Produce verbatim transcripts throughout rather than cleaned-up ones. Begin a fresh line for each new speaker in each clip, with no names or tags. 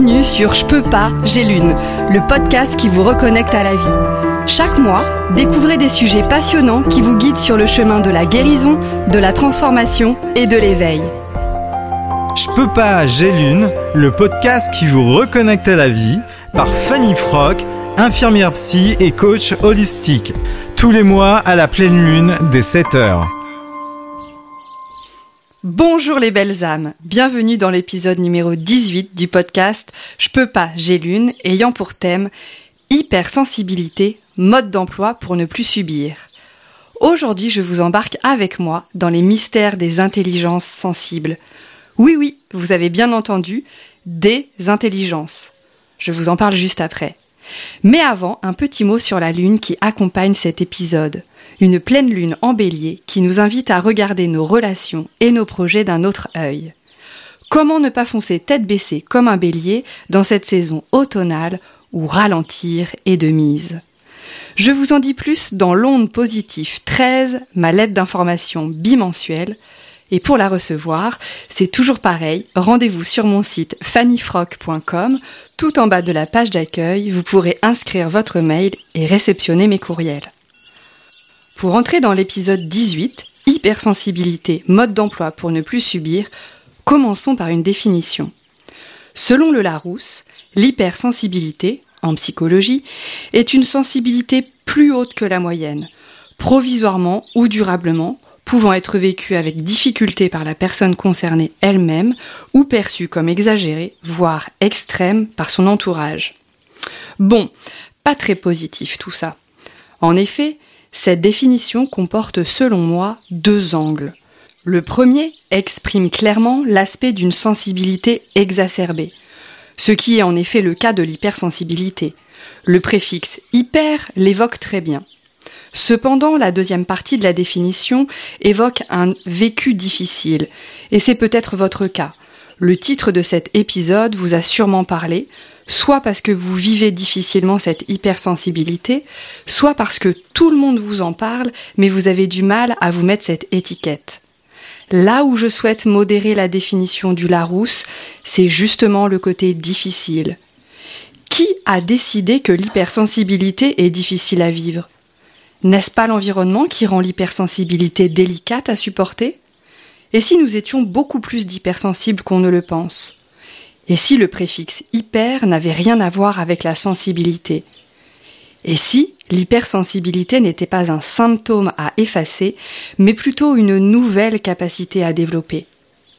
Bienvenue sur Je peux pas, j'ai l'une, le podcast qui vous reconnecte à la vie. Chaque mois, découvrez des sujets passionnants qui vous guident sur le chemin de la guérison, de la transformation et de l'éveil.
Je peux pas, j'ai l'une, le podcast qui vous reconnecte à la vie, par Fanny Frock, infirmière psy et coach holistique. Tous les mois à la pleine lune dès sept heures.
Bonjour les belles âmes, bienvenue dans l'épisode numéro dix-huit du podcast Je peux pas, j'ai l'une, ayant pour thème hypersensibilité, mode d'emploi pour ne plus subir. Aujourd'hui, je vous embarque avec moi dans les mystères des intelligences sensibles. Oui, oui, vous avez bien entendu, des intelligences. Je vous en parle juste après. Mais avant, un petit mot sur la lune qui accompagne cet épisode. Une pleine lune en bélier qui nous invite à regarder nos relations et nos projets d'un autre œil. Comment ne pas foncer tête baissée comme un bélier dans cette saison automnale où ralentir est de mise? Je vous en dis plus dans l'onde positive treize, ma lettre d'information bimensuelle. Et pour la recevoir, c'est toujours pareil, rendez-vous sur mon site fanny frock point com. Tout en bas de la page d'accueil, vous pourrez inscrire votre mail et réceptionner mes courriels. Pour entrer dans l'épisode dix-huit, hypersensibilité, mode d'emploi pour ne plus subir, commençons par une définition. Selon le Larousse, l'hypersensibilité, en psychologie, est une sensibilité plus haute que la moyenne, provisoirement ou durablement, pouvant être vécue avec difficulté par la personne concernée elle-même ou perçue comme exagérée, voire extrême par son entourage. Bon, pas très positif tout ça. En effet, cette définition comporte selon moi deux angles. Le premier exprime clairement l'aspect d'une sensibilité exacerbée, ce qui est en effet le cas de l'hypersensibilité. Le préfixe « hyper » l'évoque très bien. Cependant, la deuxième partie de la définition évoque un vécu difficile, et c'est peut-être votre cas. Le titre de cet épisode vous a sûrement parlé, soit parce que vous vivez difficilement cette hypersensibilité, soit parce que tout le monde vous en parle, mais vous avez du mal à vous mettre cette étiquette. Là où je souhaite modérer la définition du Larousse, c'est justement le côté difficile. Qui a décidé que l'hypersensibilité est difficile à vivre ? N'est-ce pas l'environnement qui rend l'hypersensibilité délicate à supporter ? Et si nous étions beaucoup plus d'hypersensibles qu'on ne le pense ? Et si le préfixe « hyper » n'avait rien à voir avec la sensibilité ? Et si l'hypersensibilité n'était pas un symptôme à effacer, mais plutôt une nouvelle capacité à développer ?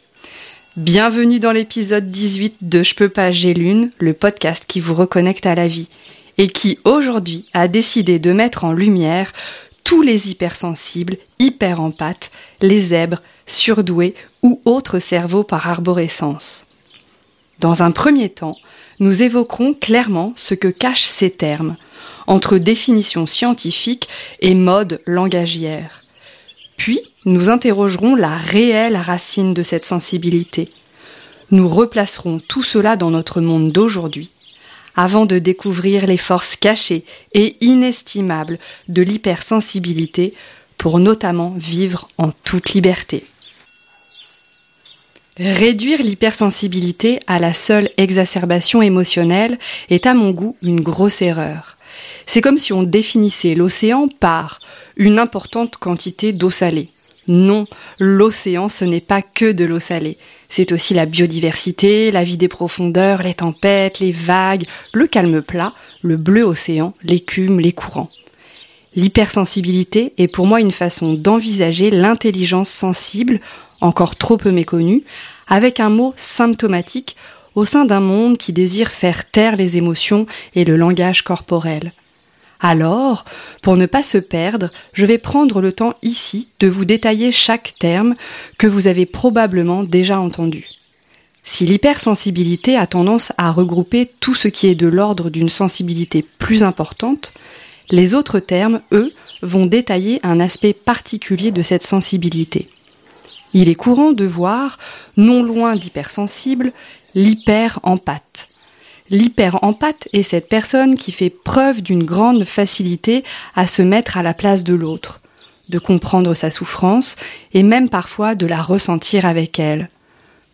Bienvenue dans l'épisode dix-huit de Je peux pas, j'ai l'une, le podcast qui vous reconnecte à la vie, et qui aujourd'hui a décidé de mettre en lumière tous les hypersensibles, hyperempathes, les zèbres, surdoués ou autres cerveaux par arborescence. Dans un premier temps, nous évoquerons clairement ce que cachent ces termes, entre définition scientifique et mode langagière. Puis, nous interrogerons la réelle racine de cette sensibilité. Nous replacerons tout cela dans notre monde d'aujourd'hui, avant de découvrir les forces cachées et inestimables de l'hypersensibilité pour notamment vivre en toute liberté. Réduire l'hypersensibilité à la seule exacerbation émotionnelle est à mon goût une grosse erreur. C'est comme si on définissait l'océan par une importante quantité d'eau salée. Non, l'océan ce n'est pas que de l'eau salée. C'est aussi la biodiversité, la vie des profondeurs, les tempêtes, les vagues, le calme plat, le bleu océan, l'écume, les courants. L'hypersensibilité est pour moi une façon d'envisager l'intelligence sensible, encore trop peu méconnue, avec un mot symptomatique au sein d'un monde qui désire faire taire les émotions et le langage corporel. Alors, pour ne pas se perdre, je vais prendre le temps ici de vous détailler chaque terme que vous avez probablement déjà entendu. Si l'hypersensibilité a tendance à regrouper tout ce qui est de l'ordre d'une sensibilité plus importante, les autres termes, eux, vont détailler un aspect particulier de cette sensibilité. Il est courant de voir, non loin d'hypersensible, l'hyperempathe. L'hyperempathe est cette personne qui fait preuve d'une grande facilité à se mettre à la place de l'autre, de comprendre sa souffrance et même parfois de la ressentir avec elle.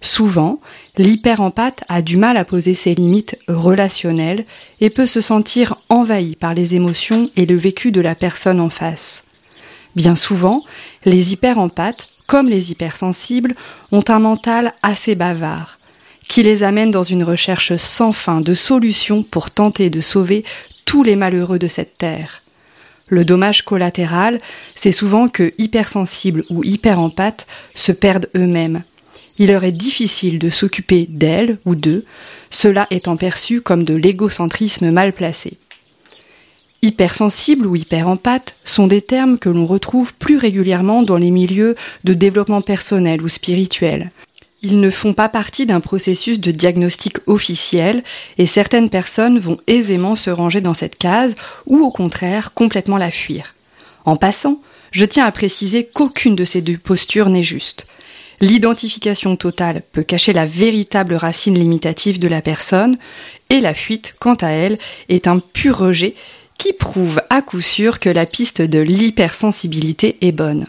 Souvent, l'hyperempathe a du mal à poser ses limites relationnelles et peut se sentir envahi par les émotions et le vécu de la personne en face. Bien souvent, les hyperempathes, comme les hypersensibles, ont un mental assez bavard, qui les amène dans une recherche sans fin de solutions pour tenter de sauver tous les malheureux de cette terre. Le dommage collatéral, c'est souvent que hypersensibles ou hyperempathes se perdent eux-mêmes. Il leur est difficile de s'occuper d'elles ou d'eux, cela étant perçu comme de l'égocentrisme mal placé. Hypersensible ou hyperempathe sont des termes que l'on retrouve plus régulièrement dans les milieux de développement personnel ou spirituel. Ils ne font pas partie d'un processus de diagnostic officiel et certaines personnes vont aisément se ranger dans cette case ou au contraire complètement la fuir. En passant, je tiens à préciser qu'aucune de ces deux postures n'est juste. L'identification totale peut cacher la véritable racine limitative de la personne et la fuite, quant à elle, est un pur rejet qui prouve à coup sûr que la piste de l'hypersensibilité est bonne.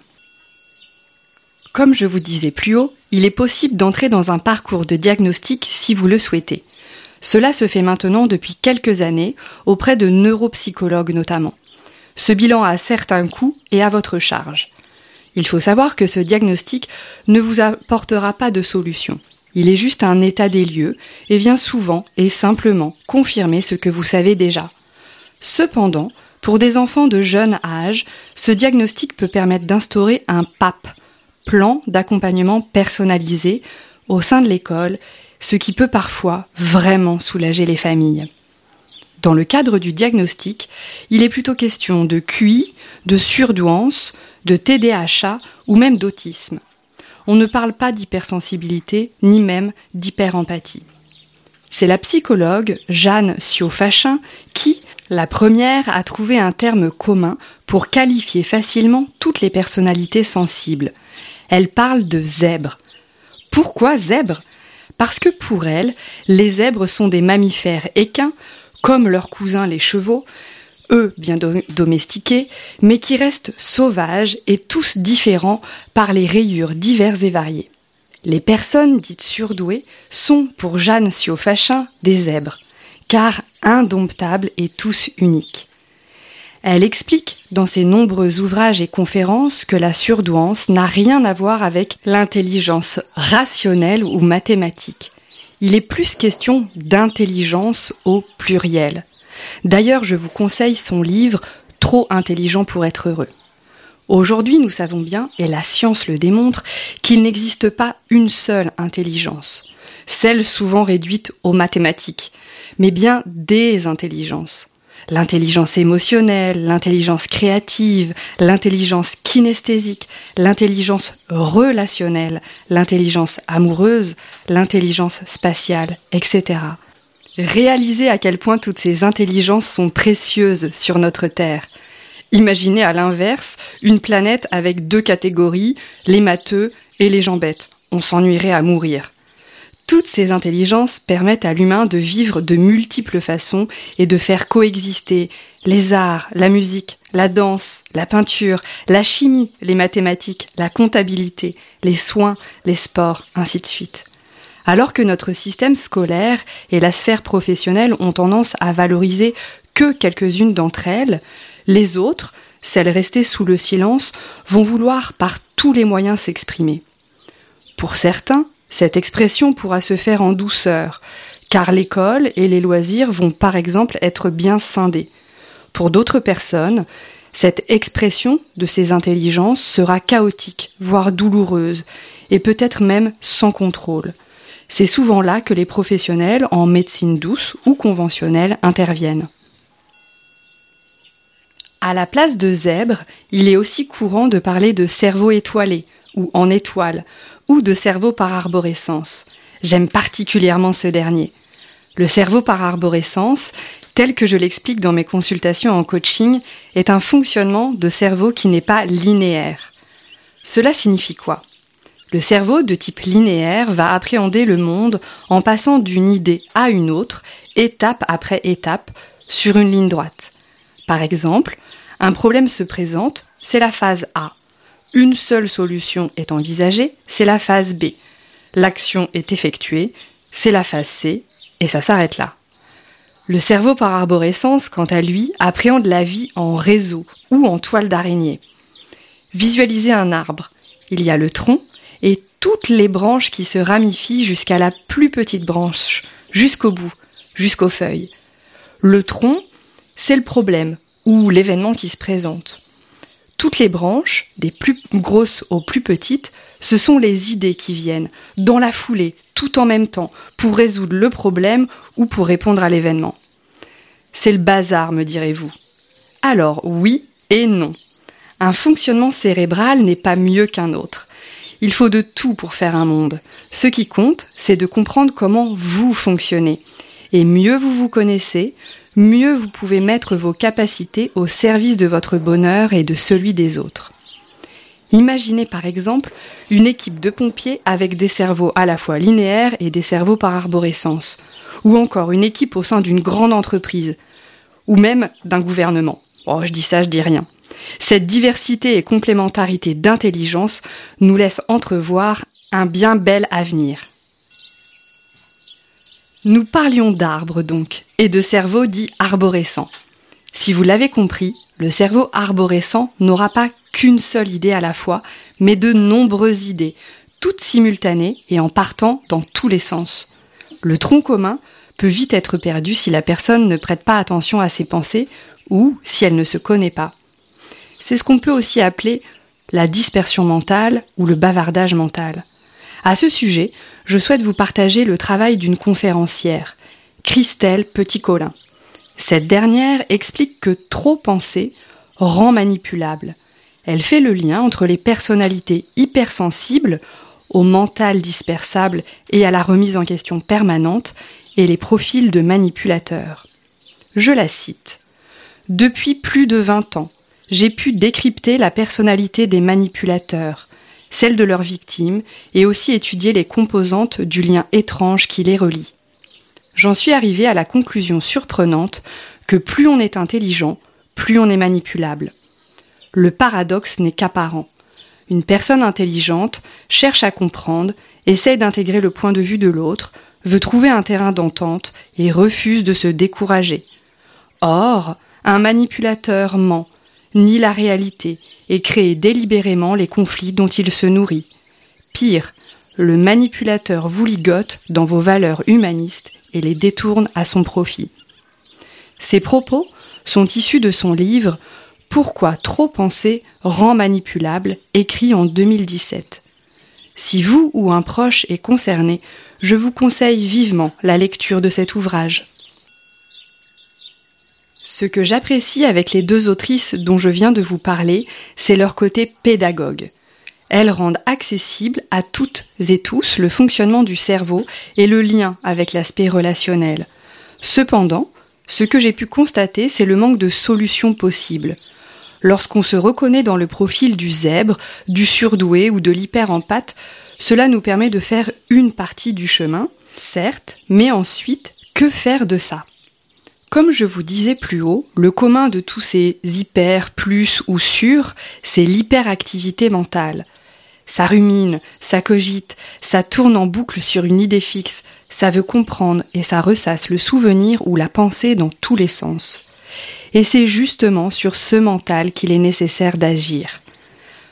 Comme je vous disais plus haut, il est possible d'entrer dans un parcours de diagnostic si vous le souhaitez. Cela se fait maintenant depuis quelques années, auprès de neuropsychologues notamment. Ce bilan a certes un coût et à votre charge. Il faut savoir que ce diagnostic ne vous apportera pas de solution. Il est juste un état des lieux et vient souvent et simplement confirmer ce que vous savez déjà. Cependant, pour des enfants de jeune âge, ce diagnostic peut permettre d'instaurer un P A P, plan d'accompagnement personnalisé, au sein de l'école, ce qui peut parfois vraiment soulager les familles. Dans le cadre du diagnostic, il est plutôt question de Q I, de surdouance, de T D A H ou même d'autisme. On ne parle pas d'hypersensibilité, ni même d'hyperempathie. C'est la psychologue Jeanne Sio-Fachin qui, la première, a trouvé un terme commun pour qualifier facilement toutes les personnalités sensibles. Elle parle de zèbres. Pourquoi zèbres ? Parce que pour elle, les zèbres sont des mammifères équins, comme leurs cousins les chevaux, eux bien do- domestiqués, mais qui restent sauvages et tous différents par les rayures diverses et variées. Les personnes dites surdouées sont, pour Jeanne Sio-Fachin, des zèbres, car indomptables et tous uniques. Elle explique dans ses nombreux ouvrages et conférences que la surdouance n'a rien à voir avec l'intelligence rationnelle ou mathématique. Il est plus question d'intelligence au pluriel. D'ailleurs, je vous conseille son livre « Trop intelligent pour être heureux ». Aujourd'hui, nous savons bien, et la science le démontre, qu'il n'existe pas une seule intelligence, celle souvent réduite aux mathématiques, mais bien des intelligences. L'intelligence émotionnelle, l'intelligence créative, l'intelligence kinesthésique, l'intelligence relationnelle, l'intelligence amoureuse, l'intelligence spatiale, et cetera. Réalisez à quel point toutes ces intelligences sont précieuses sur notre Terre. Imaginez à l'inverse une planète avec deux catégories, les matheux et les gens bêtes. On s'ennuierait à mourir. Toutes ces intelligences permettent à l'humain de vivre de multiples façons et de faire coexister les arts, la musique, la danse, la peinture, la chimie, les mathématiques, la comptabilité, les soins, les sports, ainsi de suite. Alors que notre système scolaire et la sphère professionnelle ont tendance à valoriser que quelques-unes d'entre elles, les autres, celles restées sous le silence, vont vouloir par tous les moyens s'exprimer. Pour certains, cette expression pourra se faire en douceur, car l'école et les loisirs vont par exemple être bien scindés. Pour d'autres personnes, cette expression de ces intelligences sera chaotique, voire douloureuse, et peut-être même sans contrôle. C'est souvent là que les professionnels en médecine douce ou conventionnelle interviennent. À la place de zèbre, il est aussi courant de parler de cerveau étoilé ou en étoile, ou de cerveau par arborescence. J'aime particulièrement ce dernier. Le cerveau par arborescence, tel que je l'explique dans mes consultations en coaching, est un fonctionnement de cerveau qui n'est pas linéaire. Cela signifie quoi ? Le cerveau de type linéaire va appréhender le monde en passant d'une idée à une autre, étape après étape, sur une ligne droite. Par exemple, un problème se présente, c'est la phase A. Une seule solution est envisagée, c'est la phase B. L'action est effectuée, c'est la phase C, et ça s'arrête là. Le cerveau par arborescence, quant à lui, appréhende la vie en réseau ou en toile d'araignée. Visualisez un arbre. Il y a le tronc et toutes les branches qui se ramifient jusqu'à la plus petite branche, jusqu'au bout, jusqu'aux feuilles. Le tronc, c'est le problème ou l'événement qui se présente. Toutes les branches, des plus grosses aux plus petites, ce sont les idées qui viennent, dans la foulée, tout en même temps, pour résoudre le problème ou pour répondre à l'événement. C'est le bazar, me direz-vous. Alors, oui et non. Un fonctionnement cérébral n'est pas mieux qu'un autre. Il faut de tout pour faire un monde. Ce qui compte, c'est de comprendre comment vous fonctionnez. Et mieux vous vous connaissez, mieux vous pouvez mettre vos capacités au service de votre bonheur et de celui des autres. Imaginez par exemple une équipe de pompiers avec des cerveaux à la fois linéaires et des cerveaux par arborescence, ou encore une équipe au sein d'une grande entreprise, ou même d'un gouvernement. Oh, je dis ça, je dis rien. Cette diversité et complémentarité d'intelligence nous laisse entrevoir un bien bel avenir. Nous parlions d'arbres donc, et de cerveaux dits arborescents. Si vous l'avez compris, le cerveau arborescent n'aura pas qu'une seule idée à la fois, mais de nombreuses idées, toutes simultanées et en partant dans tous les sens. Le tronc commun peut vite être perdu si la personne ne prête pas attention à ses pensées ou si elle ne se connaît pas. C'est ce qu'on peut aussi appeler la dispersion mentale ou le bavardage mental. À ce sujet, je souhaite vous partager le travail d'une conférencière, Christelle Petit-Colin. Cette dernière explique que trop penser rend manipulable. Elle fait le lien entre les personnalités hypersensibles, au mental dispersable et à la remise en question permanente, et les profils de manipulateurs. Je la cite. « Depuis plus de vingt ans, j'ai pu décrypter la personnalité des manipulateurs, celle de leurs victimes, et aussi étudier les composantes du lien étrange qui les relie. J'en suis arrivée à la conclusion surprenante que plus on est intelligent, plus on est manipulable. Le paradoxe n'est qu'apparent. Une personne intelligente cherche à comprendre, essaye d'intégrer le point de vue de l'autre, veut trouver un terrain d'entente et refuse de se décourager. Or, un manipulateur ment, nie la réalité et crée délibérément les conflits dont il se nourrit. Pire, le manipulateur vous ligote dans vos valeurs humanistes et les détourne à son profit. Ces propos sont issus de son livre « Pourquoi trop penser rend manipulable » écrit en deux mille dix-sept. Si vous ou un proche est concerné, je vous conseille vivement la lecture de cet ouvrage. Ce que j'apprécie avec les deux autrices dont je viens de vous parler, c'est leur côté pédagogue. Elles rendent accessible à toutes et tous le fonctionnement du cerveau et le lien avec l'aspect relationnel. Cependant, ce que j'ai pu constater, c'est le manque de solutions possibles. Lorsqu'on se reconnaît dans le profil du zèbre, du surdoué ou de l'hyper-empathe, cela nous permet de faire une partie du chemin, certes, mais ensuite, que faire de ça ? Comme je vous disais plus haut, le commun de tous ces hyper, plus ou sur, c'est l'hyperactivité mentale. Ça rumine, ça cogite, ça tourne en boucle sur une idée fixe, ça veut comprendre et ça ressasse le souvenir ou la pensée dans tous les sens. Et c'est justement sur ce mental qu'il est nécessaire d'agir. Comment ?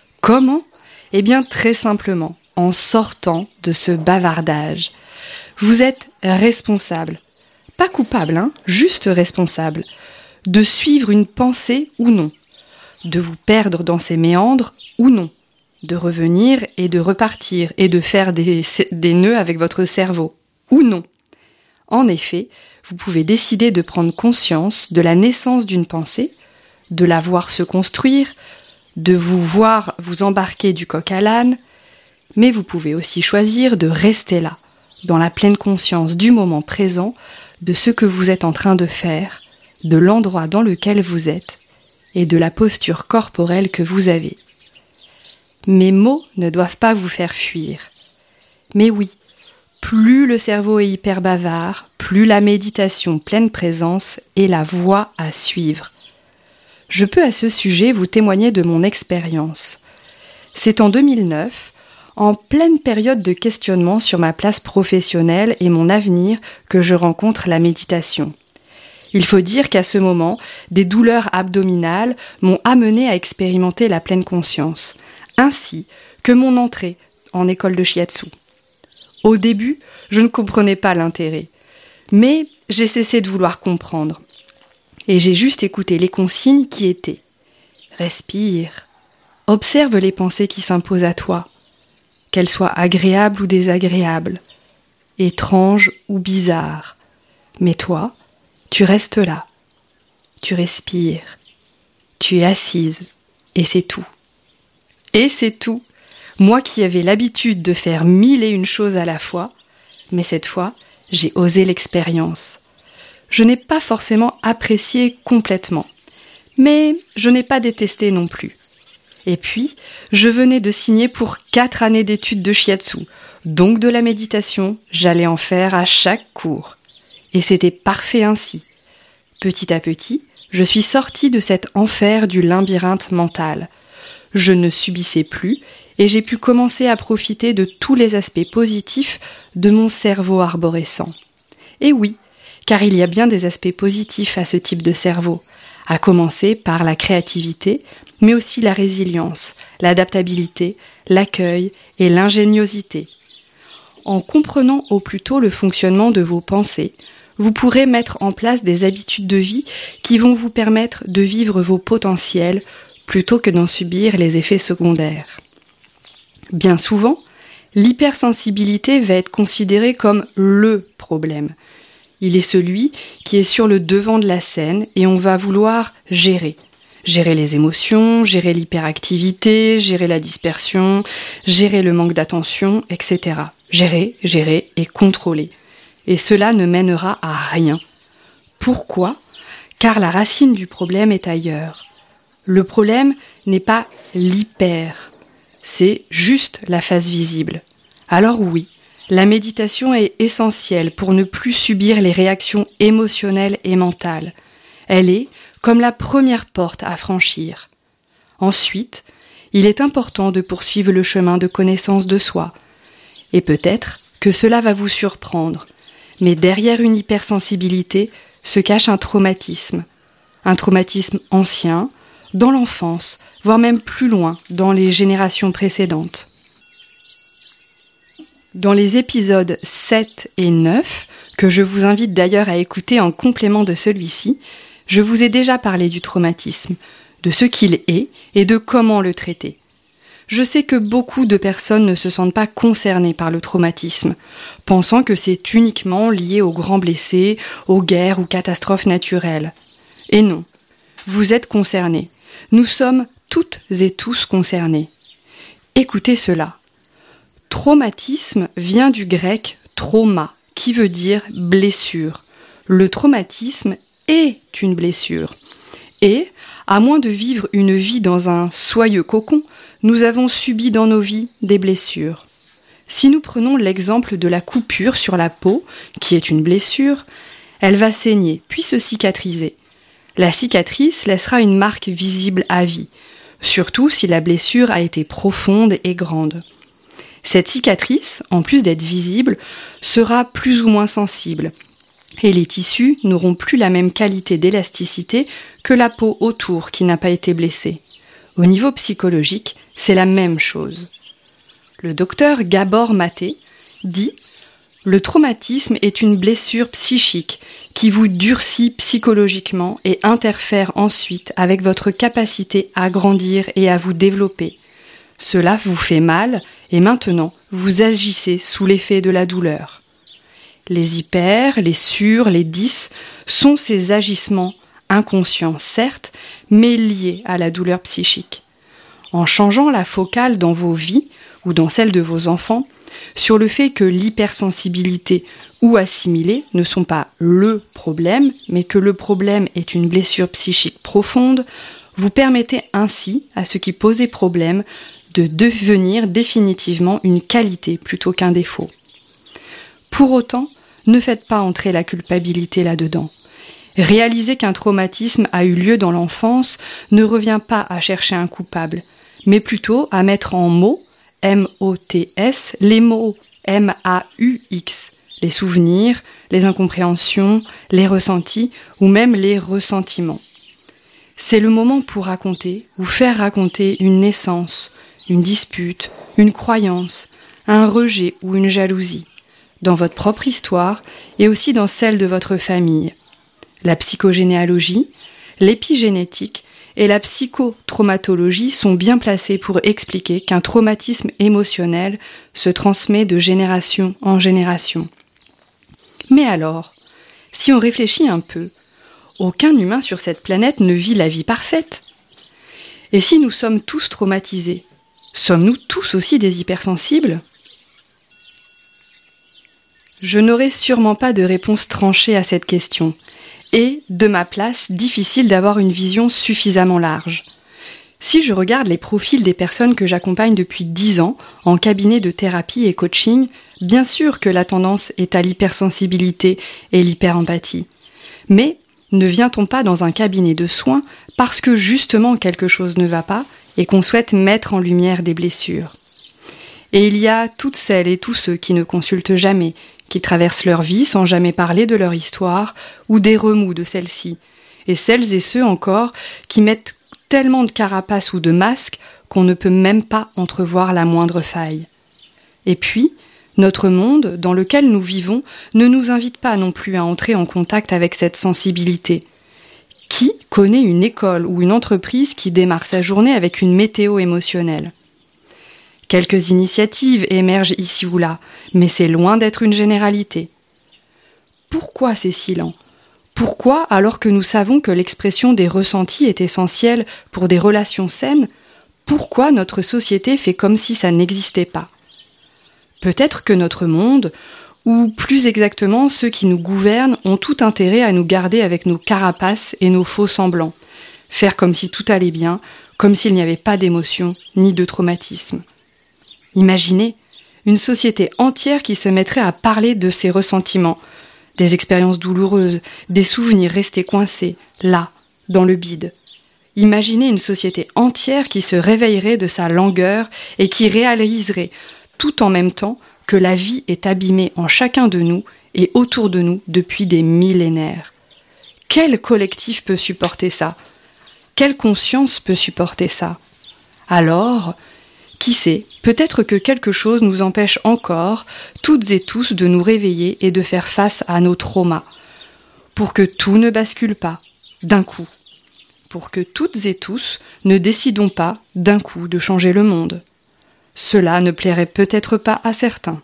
Eh bien très simplement, en sortant de ce bavardage. Vous êtes responsable. Pas coupable, hein, juste responsable. De suivre une pensée ou non. De vous perdre dans ses méandres ou non. De revenir et de repartir et de faire des, des nœuds avec votre cerveau ou non. En effet, vous pouvez décider de prendre conscience de la naissance d'une pensée, de la voir se construire, de vous voir vous embarquer du coq à l'âne, mais vous pouvez aussi choisir de rester là, dans la pleine conscience du moment présent, de ce que vous êtes en train de faire, de l'endroit dans lequel vous êtes et de la posture corporelle que vous avez. Mes mots ne doivent pas vous faire fuir. Mais oui, plus le cerveau est hyper bavard, plus la méditation pleine présence est la voie à suivre. Je peux à ce sujet vous témoigner de mon expérience. C'est en deux mille neuf, en pleine période de questionnement sur ma place professionnelle et mon avenir que je rencontre la méditation. Il faut dire qu'à ce moment, des douleurs abdominales m'ont amené à expérimenter la pleine conscience, ainsi que mon entrée en école de shiatsu. Au début, je ne comprenais pas l'intérêt, mais j'ai cessé de vouloir comprendre. Et j'ai juste écouté les consignes qui étaient « Respire, observe les pensées qui s'imposent à toi, qu'elles soient agréables ou désagréables, étranges ou bizarres. Mais toi, tu restes là, tu respires, tu es assise, et c'est tout. » Et c'est tout. Moi qui avais l'habitude de faire mille et une choses à la fois, mais cette fois, j'ai osé l'expérience. Je n'ai pas forcément apprécié complètement, mais je n'ai pas détesté non plus. Et puis, je venais de signer pour quatre années d'études de shiatsu, donc de la méditation, j'allais en faire à chaque cours. Et c'était parfait ainsi. Petit à petit, je suis sortie de cet enfer du labyrinthe mental. Je ne subissais plus et j'ai pu commencer à profiter de tous les aspects positifs de mon cerveau arborescent. Et oui, car il y a bien des aspects positifs à ce type de cerveau, à commencer par la créativité, mais aussi la résilience, l'adaptabilité, l'accueil et l'ingéniosité. En comprenant au plus tôt le fonctionnement de vos pensées, vous pourrez mettre en place des habitudes de vie qui vont vous permettre de vivre vos potentiels plutôt que d'en subir les effets secondaires. Bien souvent, l'hypersensibilité va être considérée comme le problème. Il est celui qui est sur le devant de la scène et on va vouloir gérer. Gérer les émotions, gérer l'hyperactivité, gérer la dispersion, gérer le manque d'attention, et cetera. Gérer, gérer et contrôler. Et cela ne mènera à rien. Pourquoi ? Car la racine du problème est ailleurs. Le problème n'est pas l'hyper, c'est juste la face visible. Alors oui, la méditation est essentielle pour ne plus subir les réactions émotionnelles et mentales. Elle est comme la première porte à franchir. Ensuite, il est important de poursuivre le chemin de connaissance de soi. Et peut-être que cela va vous surprendre, mais derrière une hypersensibilité se cache un traumatisme. Un traumatisme ancien, dans l'enfance, voire même plus loin, dans les générations précédentes. Dans les épisodes sept et neuf, que je vous invite d'ailleurs à écouter en complément de celui-ci, je vous ai déjà parlé du traumatisme, de ce qu'il est et de comment le traiter. Je sais que beaucoup de personnes ne se sentent pas concernées par le traumatisme, pensant que c'est uniquement lié aux grands blessés, aux guerres ou catastrophes naturelles. Et non, vous êtes concernés. Nous sommes toutes et tous concernés. Écoutez cela. Traumatisme vient du grec trauma, qui veut dire blessure. Le traumatisme est une blessure. Et, à moins de vivre une vie dans un soyeux cocon, nous avons subi dans nos vies des blessures. Si nous prenons l'exemple de la coupure sur la peau, qui est une blessure, elle va saigner, puis se cicatriser. La cicatrice laissera une marque visible à vie, surtout si la blessure a été profonde et grande. Cette cicatrice, en plus d'être visible, sera plus ou moins sensible, et les tissus n'auront plus la même qualité d'élasticité que la peau autour qui n'a pas été blessée. Au niveau psychologique, c'est la même chose. Le docteur Gabor Maté dit « Le traumatisme est une blessure psychique qui vous durcit psychologiquement et interfère ensuite avec votre capacité à grandir et à vous développer. Cela vous fait mal et maintenant vous agissez sous l'effet de la douleur. » Les hyper, les sur, les dys sont ces agissements inconscients, certes, mais liés à la douleur psychique. En changeant la focale dans vos vies ou dans celle de vos enfants, sur le fait que l'hypersensibilité ou assimilée ne sont pas le problème, mais que le problème est une blessure psychique profonde, vous permettez ainsi à ce qui posait problème de devenir définitivement une qualité plutôt qu'un défaut. Pour autant, ne faites pas entrer la culpabilité là-dedans. Réaliser qu'un traumatisme a eu lieu dans l'enfance ne revient pas à chercher un coupable, mais plutôt à mettre en mots M O T S, les mots M A U X, les souvenirs, les incompréhensions, les ressentis ou même les ressentiments. C'est le moment pour raconter ou faire raconter une naissance, une dispute, une croyance, un rejet ou une jalousie, dans votre propre histoire et aussi dans celle de votre famille. La psychogénéalogie, l'épigénétique et la psychotraumatologie sont bien placées pour expliquer qu'un traumatisme émotionnel se transmet de génération en génération. Mais alors, si on réfléchit un peu, aucun humain sur cette planète ne vit la vie parfaite. Et si nous sommes tous traumatisés, sommes-nous tous aussi des hypersensibles ? Je n'aurai sûrement pas de réponse tranchée à cette question, et, de ma place, difficile d'avoir une vision suffisamment large. Si je regarde les profils des personnes que j'accompagne depuis dix ans en cabinet de thérapie et coaching, bien sûr que la tendance est à l'hypersensibilité et l'hyperempathie. Mais ne vient-on pas dans un cabinet de soins parce que justement quelque chose ne va pas et qu'on souhaite mettre en lumière des blessures ? Et il y a toutes celles et tous ceux qui ne consultent jamais, qui traversent leur vie sans jamais parler de leur histoire ou des remous de celle-ci, et celles et ceux encore qui mettent tellement de carapaces ou de masques qu'on ne peut même pas entrevoir la moindre faille. Et puis, notre monde, dans lequel nous vivons, ne nous invite pas non plus à entrer en contact avec cette sensibilité. Qui connaît une école ou une entreprise qui démarre sa journée avec une météo émotionnelle ? Quelques initiatives émergent ici ou là, mais c'est loin d'être une généralité. Pourquoi c'est si lent ? Pourquoi, alors que nous savons que l'expression des ressentis est essentielle pour des relations saines, pourquoi notre société fait comme si ça n'existait pas ? Peut-être que notre monde, ou plus exactement ceux qui nous gouvernent, ont tout intérêt à nous garder avec nos carapaces et nos faux semblants, faire comme si tout allait bien, comme s'il n'y avait pas d'émotion ni de traumatisme. Imaginez une société entière qui se mettrait à parler de ses ressentiments, des expériences douloureuses, des souvenirs restés coincés, là, dans le bide. Imaginez une société entière qui se réveillerait de sa langueur et qui réaliserait, tout en même temps, que la vie est abîmée en chacun de nous et autour de nous depuis des millénaires. Quel collectif peut supporter ça ? Quelle conscience peut supporter ça ? Alors, qui sait, peut-être que quelque chose nous empêche encore, toutes et tous, de nous réveiller et de faire face à nos traumas, pour que tout ne bascule pas, d'un coup, pour que toutes et tous ne décidons pas, d'un coup, de changer le monde. Cela ne plairait peut-être pas à certains.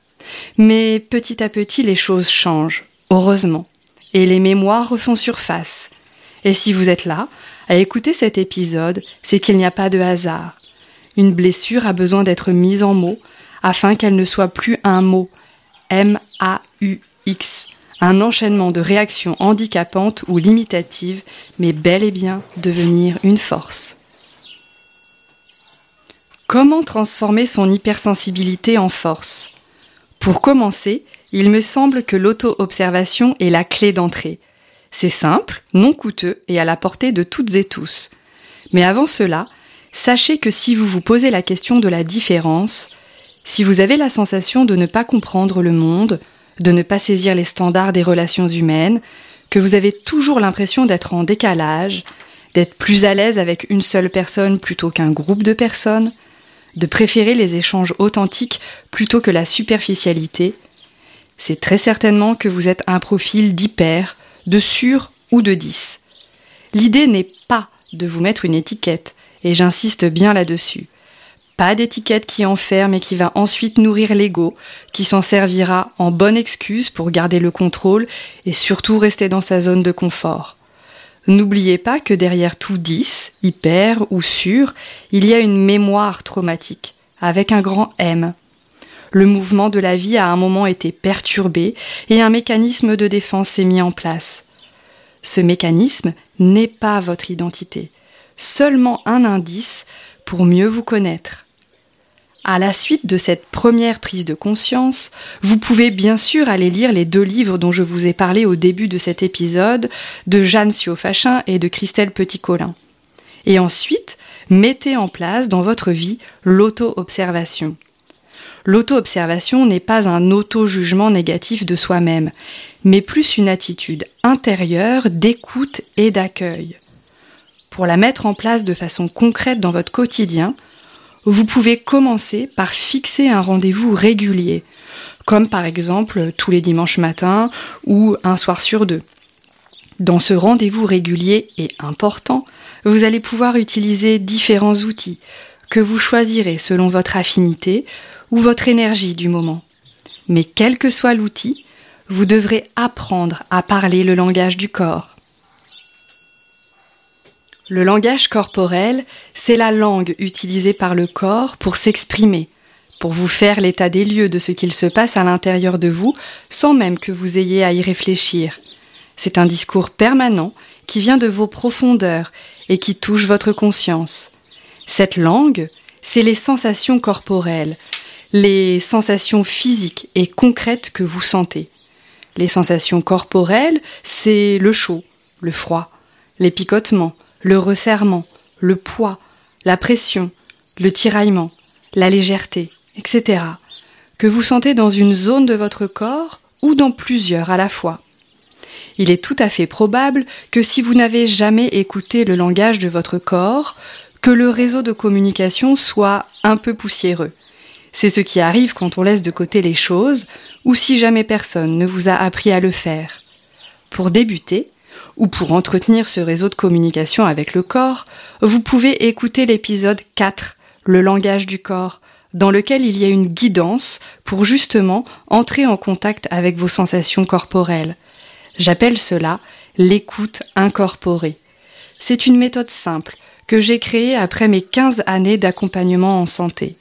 Mais petit à petit, les choses changent, heureusement, et les mémoires refont surface. Et si vous êtes là, à écouter cet épisode, c'est qu'il n'y a pas de hasard. Une blessure a besoin d'être mise en mots afin qu'elle ne soit plus un mot, M A U X, un enchaînement de réactions handicapantes ou limitatives, mais bel et bien devenir une force. Comment transformer son hypersensibilité en force ? Pour commencer, il me semble que l'auto-observation est la clé d'entrée. C'est simple, non coûteux et à la portée de toutes et tous. Mais avant cela, sachez que si vous vous posez la question de la différence, si vous avez la sensation de ne pas comprendre le monde, de ne pas saisir les standards des relations humaines, que vous avez toujours l'impression d'être en décalage, d'être plus à l'aise avec une seule personne plutôt qu'un groupe de personnes, de préférer les échanges authentiques plutôt que la superficialité, c'est très certainement que vous êtes un profil d'hyper, de sur ou de dix. L'idée n'est pas de vous mettre une étiquette, et j'insiste bien là-dessus. Pas d'étiquette qui enferme et qui va ensuite nourrir l'ego, qui s'en servira en bonne excuse pour garder le contrôle et surtout rester dans sa zone de confort. N'oubliez pas que derrière tout dix, hyper ou sur, il y a une mémoire traumatique, avec un grand M. Le mouvement de la vie a à un moment été perturbé et un mécanisme de défense s'est mis en place. Ce mécanisme n'est pas votre identité. Seulement un indice pour mieux vous connaître. À la suite de cette première prise de conscience, vous pouvez bien sûr aller lire les deux livres dont je vous ai parlé au début de cet épisode, de Jeanne Siofachin et de Christelle Petit-Colin. Et ensuite, mettez en place dans votre vie l'auto-observation. L'auto-observation n'est pas un auto-jugement négatif de soi-même, mais plus une attitude intérieure d'écoute et d'accueil. Pour la mettre en place de façon concrète dans votre quotidien, vous pouvez commencer par fixer un rendez-vous régulier, comme par exemple tous les dimanches matins ou un soir sur deux. Dans ce rendez-vous régulier et important, vous allez pouvoir utiliser différents outils que vous choisirez selon votre affinité ou votre énergie du moment. Mais quel que soit l'outil, vous devrez apprendre à parler le langage du corps. Le langage corporel, c'est la langue utilisée par le corps pour s'exprimer, pour vous faire l'état des lieux de ce qu'il se passe à l'intérieur de vous, sans même que vous ayez à y réfléchir. C'est un discours permanent qui vient de vos profondeurs et qui touche votre conscience. Cette langue, c'est les sensations corporelles, les sensations physiques et concrètes que vous sentez. Les sensations corporelles, c'est le chaud, le froid, les picotements, le resserrement, le poids, la pression, le tiraillement, la légèreté, et cetera, que vous sentez dans une zone de votre corps ou dans plusieurs à la fois. Il est tout à fait probable que si vous n'avez jamais écouté le langage de votre corps, que le réseau de communication soit un peu poussiéreux. C'est ce qui arrive quand on laisse de côté les choses ou si jamais personne ne vous a appris à le faire. Pour débuter, ou pour entretenir ce réseau de communication avec le corps, vous pouvez écouter l'épisode quatre, le langage du corps, dans lequel il y a une guidance pour justement entrer en contact avec vos sensations corporelles. J'appelle cela l'écoute incorporée. C'est une méthode simple que j'ai créée après mes quinze années d'accompagnement en santé.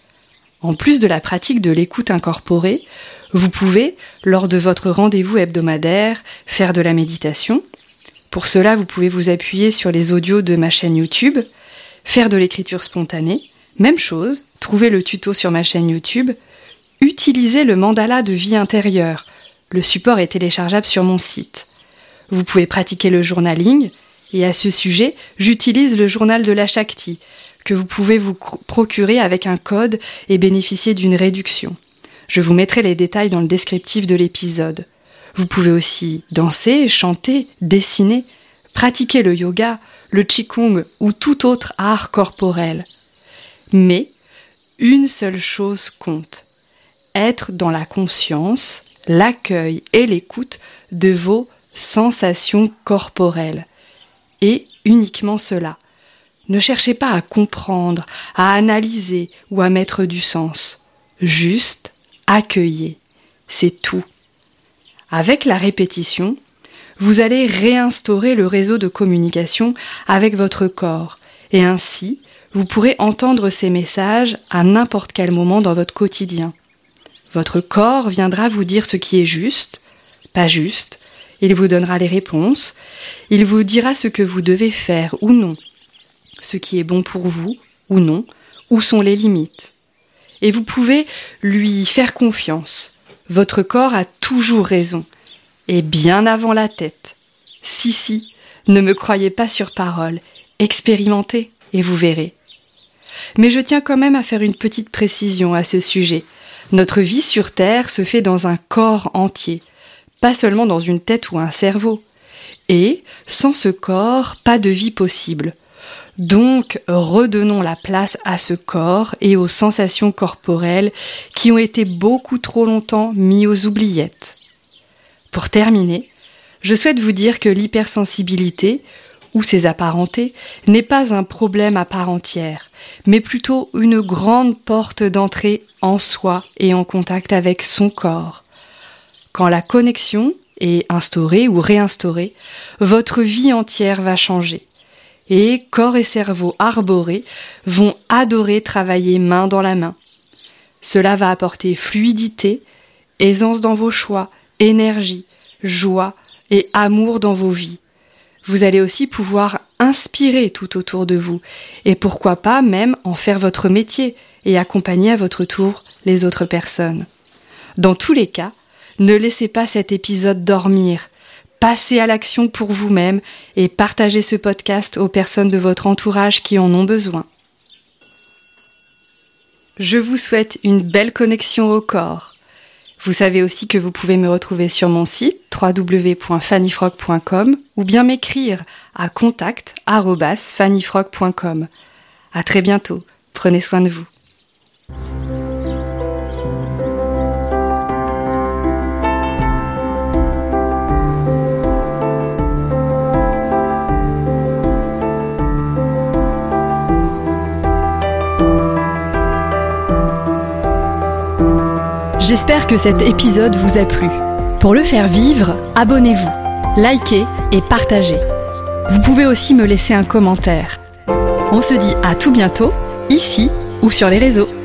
En plus de la pratique de l'écoute incorporée, vous pouvez, lors de votre rendez-vous hebdomadaire, faire de la méditation. Pour cela, vous pouvez vous appuyer sur les audios de ma chaîne YouTube, faire de l'écriture spontanée, même chose, trouvez le tuto sur ma chaîne YouTube, utilisez le mandala de vie intérieure. Le support est téléchargeable sur mon site. Vous pouvez pratiquer le journaling, et à ce sujet, j'utilise le journal de la Shakti, que vous pouvez vous procurer avec un code et bénéficier d'une réduction. Je vous mettrai les détails dans le descriptif de l'épisode. Vous pouvez aussi danser, chanter, dessiner, pratiquer le yoga, le qigong ou tout autre art corporel. Mais une seule chose compte, être dans la conscience, l'accueil et l'écoute de vos sensations corporelles. Et uniquement cela. Ne cherchez pas à comprendre, à analyser ou à mettre du sens. Juste accueillez. C'est tout. Avec la répétition, vous allez réinstaurer le réseau de communication avec votre corps et ainsi, vous pourrez entendre ces messages à n'importe quel moment dans votre quotidien. Votre corps viendra vous dire ce qui est juste, pas juste, il vous donnera les réponses, il vous dira ce que vous devez faire ou non, ce qui est bon pour vous ou non, où sont les limites. Et vous pouvez lui faire confiance. Votre corps a toujours raison, et bien avant la tête. Si, si, ne me croyez pas sur parole, expérimentez et vous verrez. Mais je tiens quand même à faire une petite précision à ce sujet. Notre vie sur Terre se fait dans un corps entier, pas seulement dans une tête ou un cerveau. Et, sans ce corps, pas de vie possible. Donc, redonnons la place à ce corps et aux sensations corporelles qui ont été beaucoup trop longtemps mis aux oubliettes. Pour terminer, je souhaite vous dire que l'hypersensibilité, ou ses apparentés, n'est pas un problème à part entière, mais plutôt une grande porte d'entrée en soi et en contact avec son corps. Quand la connexion est instaurée ou réinstaurée, votre vie entière va changer. Et corps et cerveau arborés vont adorer travailler main dans la main. Cela va apporter fluidité, aisance dans vos choix, énergie, joie et amour dans vos vies. Vous allez aussi pouvoir inspirer tout autour de vous et pourquoi pas même en faire votre métier et accompagner à votre tour les autres personnes. Dans tous les cas, ne laissez pas cet épisode dormir. passez à l'action pour vous-même et partagez ce podcast aux personnes de votre entourage qui en ont besoin. Je vous souhaite une belle connexion au corps. Vous savez aussi que vous pouvez me retrouver sur mon site w w w point fanny frog point com ou bien m'écrire à contact arobase fanny frog point com. À très bientôt. Prenez soin de vous. J'espère que cet épisode vous a plu. Pour le faire vivre, abonnez-vous, likez et partagez. Vous pouvez aussi me laisser un commentaire. On se dit à tout bientôt, ici ou sur les réseaux.